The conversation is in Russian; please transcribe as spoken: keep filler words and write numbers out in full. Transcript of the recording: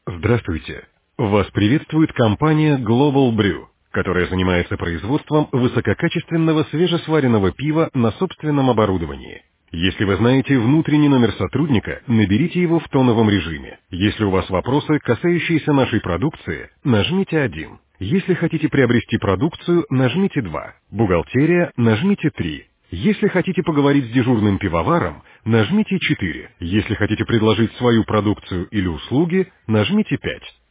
Здравствуйте. Вас приветствует компания Global Brew, которая занимается производством высококачественного свежесваренного пива на собственном оборудовании. Если вы знаете внутренний номер сотрудника, наберите его в тоновом режиме. Если у вас вопросы, касающиеся нашей продукции, нажмите один. Если хотите приобрести продукцию, нажмите два. Бухгалтерия, нажмите три. Если хотите поговорить с дежурным пивоваром, нажмите четыре. Если хотите предложить свою продукцию или услуги, нажмите пять.